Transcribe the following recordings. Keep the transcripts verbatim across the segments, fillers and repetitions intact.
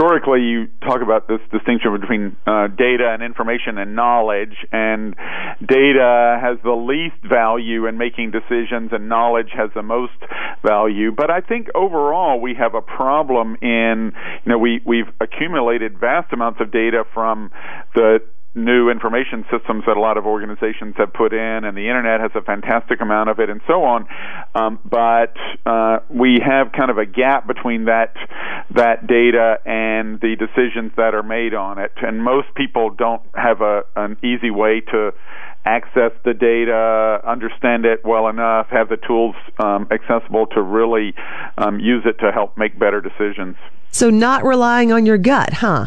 historically, you talk about this distinction between uh, data and information and knowledge, and data has the least value in making decisions, and knowledge has the most value. But I think overall we have a problem in, you know, we, we've accumulated vast amounts of data from the new information systems that a lot of organizations have put in, and the internet has a fantastic amount of it, and so on. Um, but uh, we have kind of a gap between that that data and the decisions that are made on it. And most people don't have a an easy way to access the data, understand it well enough, have the tools um, accessible to really um, use it to help make better decisions. So not relying on your gut, huh?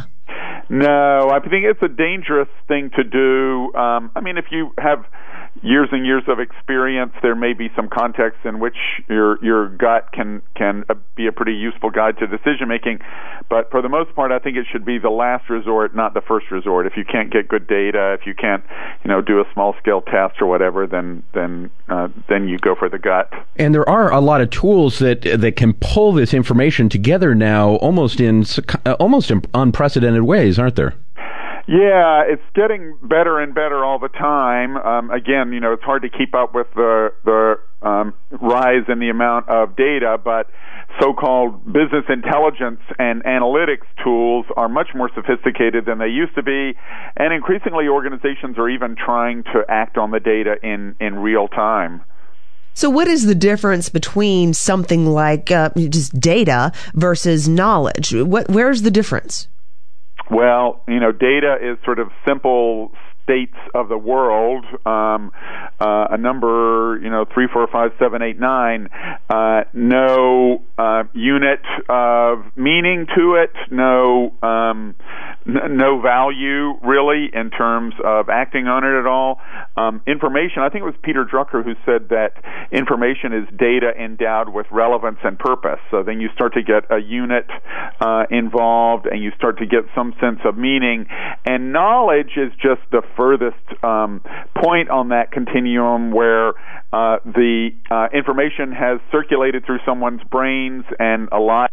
No, I think it's a dangerous thing to do. Um, I mean, if you have years and years of experience, there may be some contexts in which your your gut can can be a pretty useful guide to decision making. But for the most part, I think it should be the last resort, not the first resort. If you can't get good data, if you can't, you know, do a small scale test or whatever, then then uh, then you go for the gut. And there are a lot of tools that that can pull this information together now, almost in almost in unprecedented ways, aren't there? Yeah, it's getting better and better all the time. Um, again, you know, it's hard to keep up with the the um, rise in the amount of data, but so-called business intelligence and analytics tools are much more sophisticated than they used to be, and increasingly organizations are even trying to act on the data in, in real time. So what is the difference between something like uh, just data versus knowledge? What, where's the difference? Well, you know, data is sort of simple states of the world. Um, uh, a number, you know, three, four, five, seven, eight, nine. Uh, no uh, unit of meaning to it. No, um, n- no value really in terms of acting on it at all. Um, information. I think it was Peter Drucker who said that information is data endowed with relevance and purpose. So then you start to get a unit uh, involved, and you start to get some sense of meaning. And knowledge is just the furthest um, point on that continuum where uh, the uh, information has circulated through someone's brains, and a lot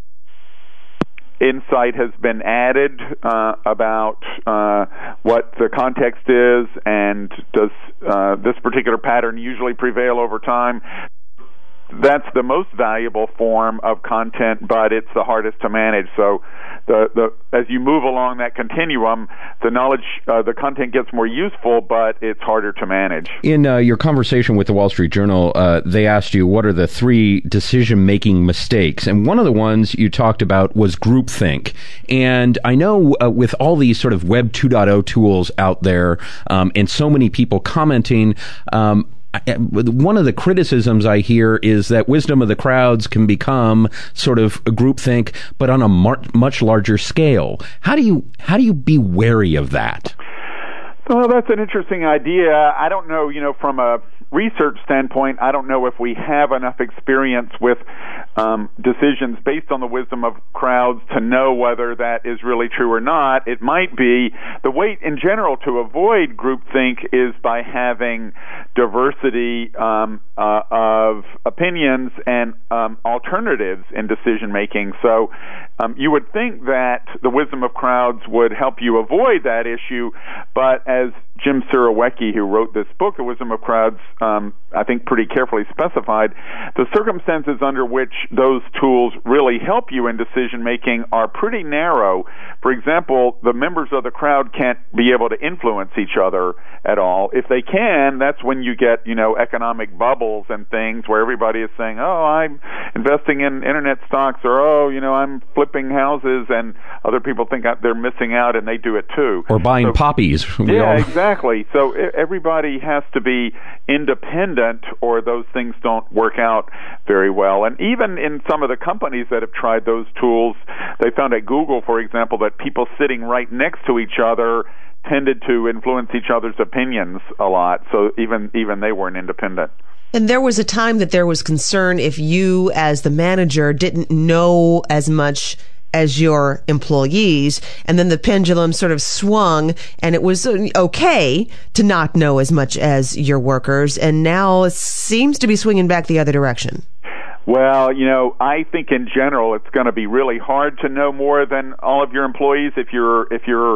insight has been added uh, about uh, what the context is, and does uh, this particular pattern usually prevail over time. That's the most valuable form of content, but it's the hardest to manage. So, the, the as you move along that continuum, the knowledge, uh, the content gets more useful, but it's harder to manage. In uh, your conversation with the Wall Street Journal, uh, they asked you what are the three decision-making mistakes, and one of the ones you talked about was groupthink. And I know uh, with all these sort of Web two point oh tools out there, um, and so many people commenting, um, one of the criticisms I hear is that wisdom of the crowds can become sort of a groupthink, but on a mar- much larger scale. How do you how do you be wary of that? Well, that's an interesting idea. I don't know, you know, from a research standpoint, I don't know if we have enough experience with um, decisions based on the wisdom of crowds to know whether that is really true or not. It might be. The way, in general, to avoid groupthink is by having diversity um, uh, of opinions and um, alternatives in decision making. So um, you would think that the wisdom of crowds would help you avoid that issue, but as Jim Surowiecki, who wrote this book, The Wisdom of Crowds, um, I think pretty carefully specified, the circumstances under which those tools really help you in decision-making are pretty narrow. For example, the members of the crowd can't be able to influence each other at all. If they can, that's when you get, you know, economic bubbles and things where everybody is saying, oh, I'm investing in internet stocks, or, oh, you know, I'm flipping houses, and other people think they're missing out, and they do it too. Or buying so, poppies. We yeah, all... exactly. So everybody has to be independent, or those things don't work out very well. And even in some of the companies that have tried those tools, they found at Google, for example, that people sitting right next to each other tended to influence each other's opinions a lot. So even even they weren't independent. And there was a time that there was concern if you, as the manager, didn't know as much as your employees, and then the pendulum sort of swung, and it was okay to not know as much as your workers, and now it seems to be swinging back the other direction. Well, you know, I think in general it's going to be really hard to know more than all of your employees if you're if you're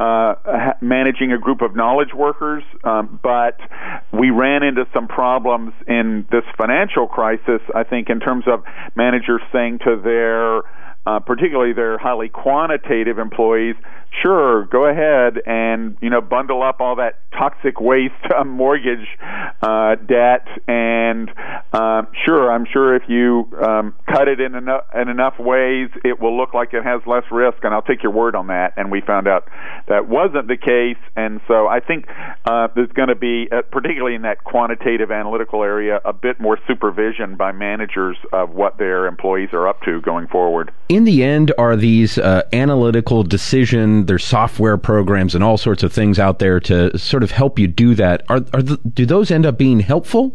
uh, managing a group of knowledge workers. Um, but we ran into some problems in this financial crisis, I think, in terms of managers saying to their Uh, particularly their highly quantitative employees, sure, go ahead and, you know, bundle up all that toxic waste uh, mortgage uh, debt, and uh, sure, I'm sure if you um, cut it in enough, in enough ways, it will look like it has less risk, and I'll take your word on that. And we found out that wasn't the case, and so I think uh, there's going to be, uh, particularly in that quantitative analytical area, a bit more supervision by managers of what their employees are up to going forward. In the end, are these uh, analytical decision, there's software programs and all sorts of things out there to sort of help you do that. Are, are the, do those end up being helpful?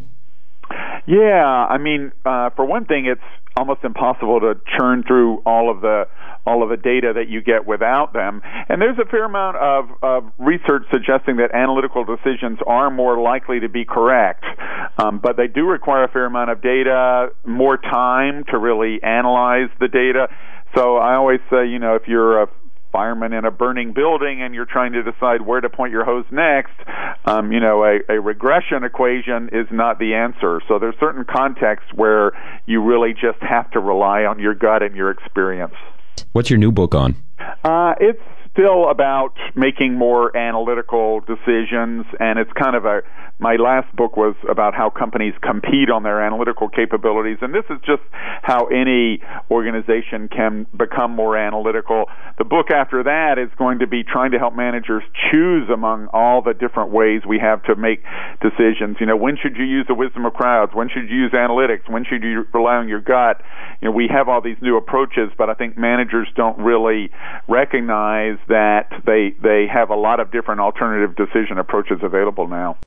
Yeah, I mean, uh, for one thing, it's almost impossible to churn through all of the all of the data that you get without them. And there's a fair amount of, of research suggesting that analytical decisions are more likely to be correct. Um, but they do require a fair amount of data, more time to really analyze the data. So I always say, you know, if you're a fireman in a burning building and you're trying to decide where to point your hose next, um, you know, a, a regression equation is not the answer. So there's certain contexts where you really just have to rely on your gut and your experience. What's your new book on? Uh, it's still about making more analytical decisions, and it's kind of a, my last book was about how companies compete on their analytical capabilities, and this is just how any organization can become more analytical. The book after that is going to be trying to help managers choose among all the different ways we have to make decisions. You know, when should you use the wisdom of crowds? When should you use analytics? When should you rely on your gut? You know, we have all these new approaches, but I think managers don't really recognize that they they have a lot of different alternative decision approaches available now.